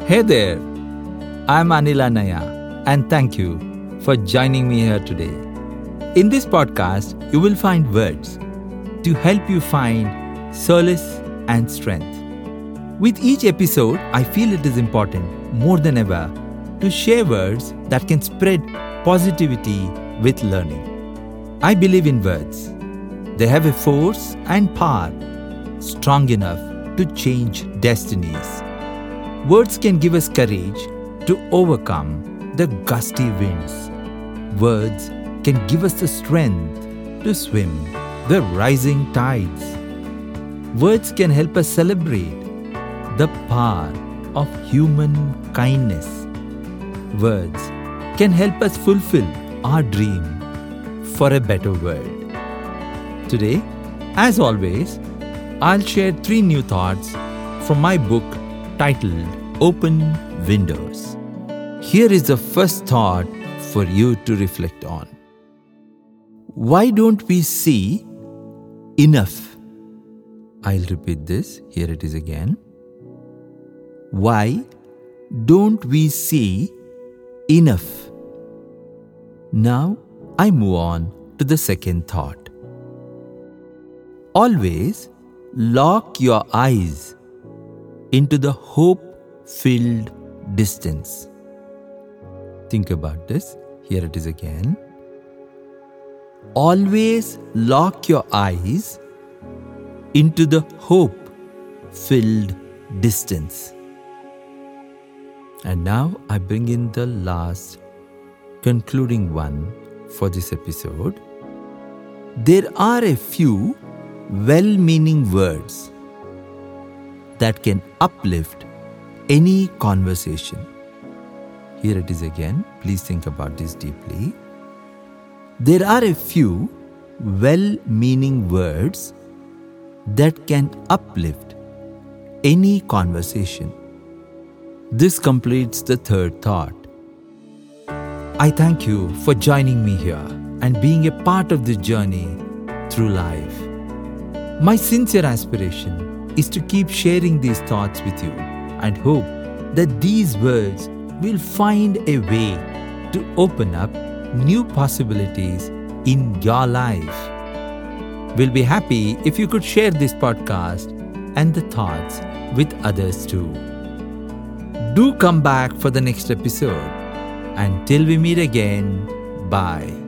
Hey there, I'm Anil Anaya, and thank you for joining me here today. In this podcast, you will find words to help you find solace and strength. With each episode, I feel it is important more than ever to share words that can spread positivity with learning. I believe in words. They have a force and power strong enough to change destinies. Words can give us courage to overcome the gusty winds. Words can give us the strength to swim the rising tides. Words can help us celebrate the power of human kindness. Words can help us fulfill our dream for a better world. Today, as always, I'll share 3 new thoughts from my book titled Open Windows. Here is the first thought for you to reflect on. Why don't we see enough? I'll repeat this. Here it is again. Why don't we see enough? Now I move on to the second thought. Always lock your eyes into the hope-filled distance. Think about this. Here it is again. Always lock your eyes into the hope-filled distance. And now I bring in the last, concluding one for this episode. There are a few well-meaning words that can uplift any conversation. Here it is again. Please think about this deeply. There are a few well-meaning words that can uplift any conversation. This completes the third thought. I thank you for joining me here and being a part of this journey through life. My sincere aspiration is to keep sharing these thoughts with you and hope that these words will find a way to open up new possibilities in your life. We'll be happy if you could share this podcast and the thoughts with others too. Do come back for the next episode. Until we meet again, bye.